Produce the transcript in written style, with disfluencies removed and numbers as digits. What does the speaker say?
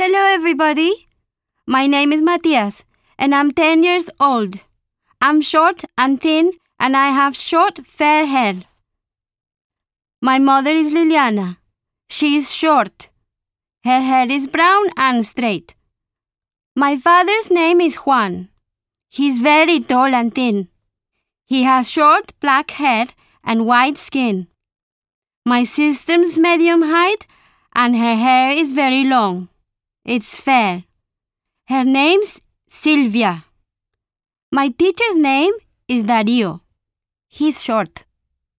Hello, everybody. My name is Matias, and I'm 10 years old. I'm short and thin, and I have short, fair hair. My mother is Liliana. She is short. Her hair is brown and straight. My father's name is Juan. He's very tall and thin. He has short black hair and white skin. My sister's medium height, and her hair is very long. It's fair. Her name's Silvia. My teacher's name is Darío. He's short.